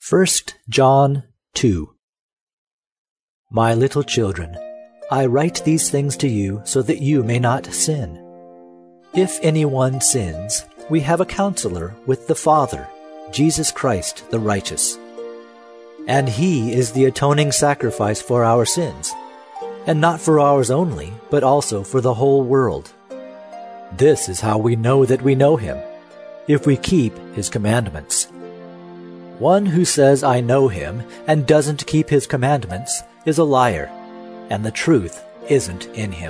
1 John 2. My little children, I write these things to you so that you may not sin. If anyone sins, we have a counselor with the Father, Jesus Christ the righteous. And he is the atoning sacrifice for our sins, and not for ours only, but also for the whole world. This is how we know that we know him, if we keep his commandments. One who says, I know him, and doesn't keep his commandments is a liar, and the truth isn't in him.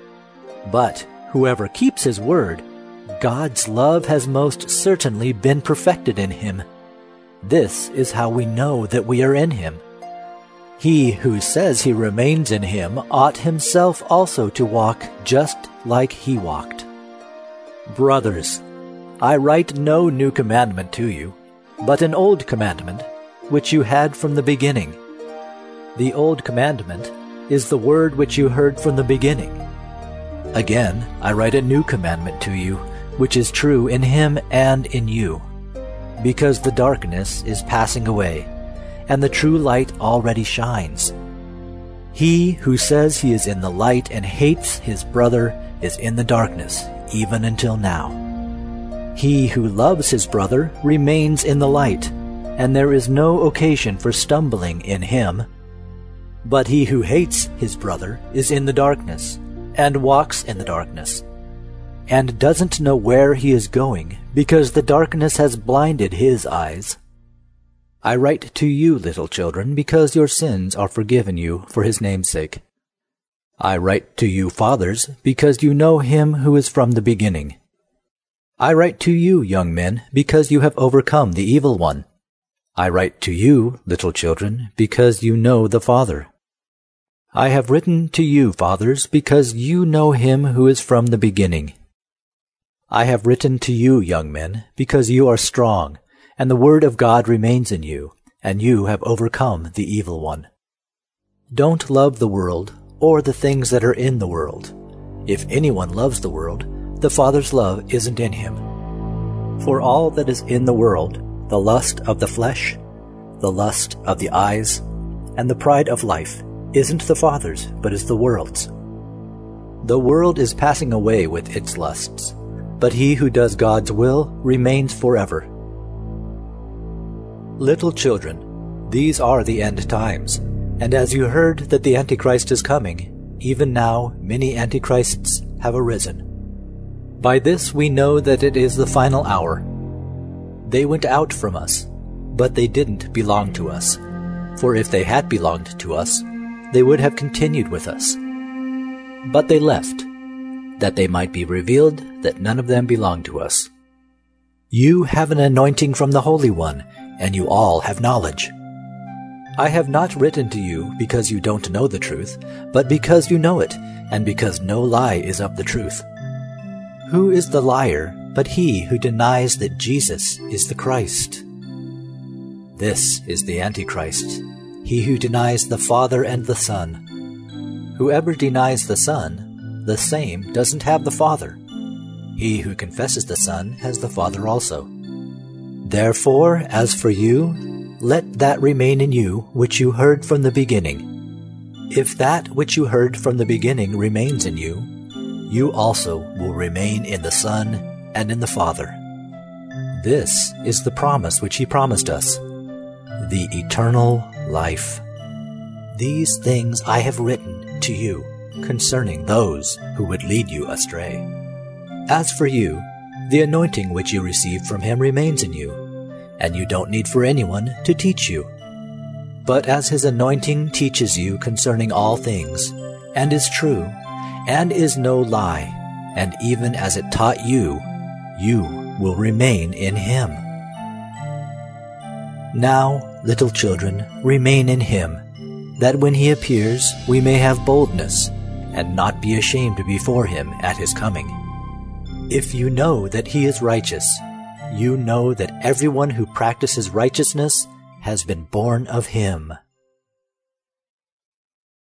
But whoever keeps his word, God's love has most certainly been perfected in him. This is how we know that we are in him. He who says he remains in him ought himself also to walk just like he walked. Brothers, I write no new commandment to you, but an old commandment, which you had from the beginning. The old commandment is the word which you heard from the beginning. Again, I write a new commandment to you, which is true in him and in you, because the darkness is passing away, and the true light already shines. He who says he is in the light and hates his brother is in the darkness, even until now. He who loves his brother remains in the light, and there is no occasion for stumbling in him. But he who hates his brother is in the darkness, and walks in the darkness, and doesn't know where he is going, because the darkness has blinded his eyes. I write to you, little children, because your sins are forgiven you for his name's sake. I write to you, fathers, because you know him who is from the beginning. I write to you, young men, because you have overcome the evil one. I write to you, little children, because you know the Father. I have written to you, fathers, because you know him who is from the beginning. I have written to you, young men, because you are strong, and the word of God remains in you, and you have overcome the evil one. Don't love the world, or the things that are in the world. If anyone loves the world, the Father's love isn't in him. For all that is in the world, the lust of the flesh, the lust of the eyes, and the pride of life, isn't the Father's, but is the world's. The world is passing away with its lusts, but he who does God's will remains forever. Little children, these are the end times, and as you heard that the Antichrist is coming, even now many Antichrists have arisen. By this we know that it is the final hour. They went out from us, but they didn't belong to us. For if they had belonged to us, they would have continued with us. But they left, that they might be revealed that none of them belonged to us. You have an anointing from the Holy One, and you all have knowledge. I have not written to you because you don't know the truth, but because you know it, and because no lie is of the truth. Who is the liar but he who denies that Jesus is the Christ? This is the Antichrist, he who denies the Father and the Son. Whoever denies the Son, the same doesn't have the Father. He who confesses the Son has the Father also. Therefore, as for you, let that remain in you which you heard from the beginning. If that which you heard from the beginning remains in you, you also will remain in the Son and in the Father. This is the promise which he promised us, the eternal life. These things I have written to you concerning those who would lead you astray. As for you, the anointing which you received from him remains in you, and you don't need for anyone to teach you. But as his anointing teaches you concerning all things, and is true, and is no lie, and even as it taught you, you will remain in him. Now, little children, remain in him, that when he appears we may have boldness, and not be ashamed before him at his coming. If you know that he is righteous, you know that everyone who practices righteousness has been born of him.